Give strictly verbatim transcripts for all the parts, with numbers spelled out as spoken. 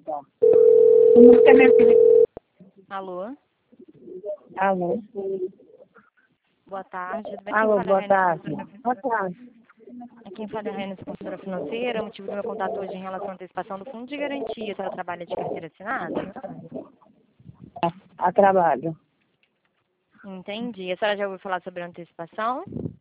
Alô? Alô? Boa tarde. Tudo bem? Quem Alô, fala é a boa Rainha tarde. Consultora Boa tarde. Quem fala é a Rainha Consultora Financeira. O motivo do meu contato hoje é em relação à antecipação do fundo de garantia. A senhora trabalha de carteira assinada? A trabalho. Entendi. A senhora já ouviu falar sobre antecipação?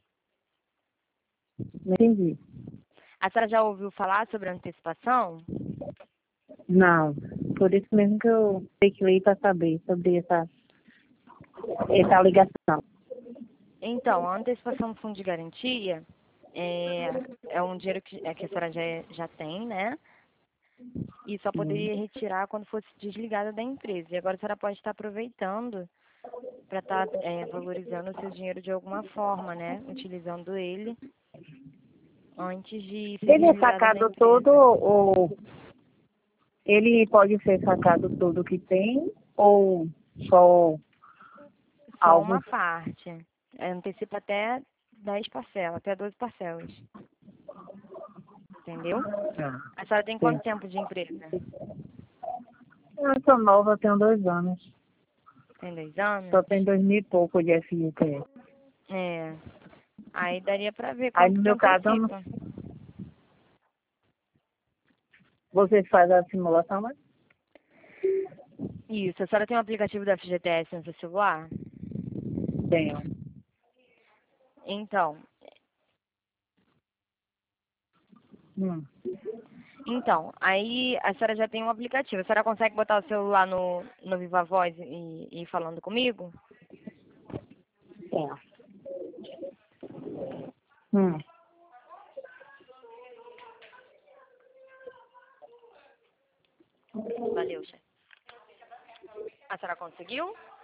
Não entendi. A senhora já ouviu falar sobre antecipação? Não. Por isso mesmo que eu cliquei para saber sobre essa, essa ligação. Então, a antecipação do fundo de garantia é, é um dinheiro que, é, que a senhora já, já tem, né? E só Hum. poderia retirar quando fosse desligada da empresa. E agora a senhora pode estar aproveitando para estar é, valorizando o seu dinheiro de alguma forma, né? Utilizando ele antes de ser Ele é desligada da sacado todo empresa. ou ele pode ser sacado todo que tem ou só Só algo? uma parte. É, antecipa até dez parcelas, até doze parcelas. Entendeu? Ah, A senhora tem sim. quanto tempo de empresa? Eu sou nova, tenho dois anos. Tem dois Só anos? tem dois mil e pouco de F I T. É. Aí daria pra ver Aí quanto no que meu caso, eu não- antecipa. vocês fazem a simulação, mas Isso. A senhora tem um aplicativo da F G T S no seu celular? tenho. Então, Hum. Então, aí a senhora já tem um aplicativo. A senhora consegue botar o celular no, no Viva Voz e, e ir falando comigo? Tenho. Hum. Valeu, chefe. A senhora conseguiu?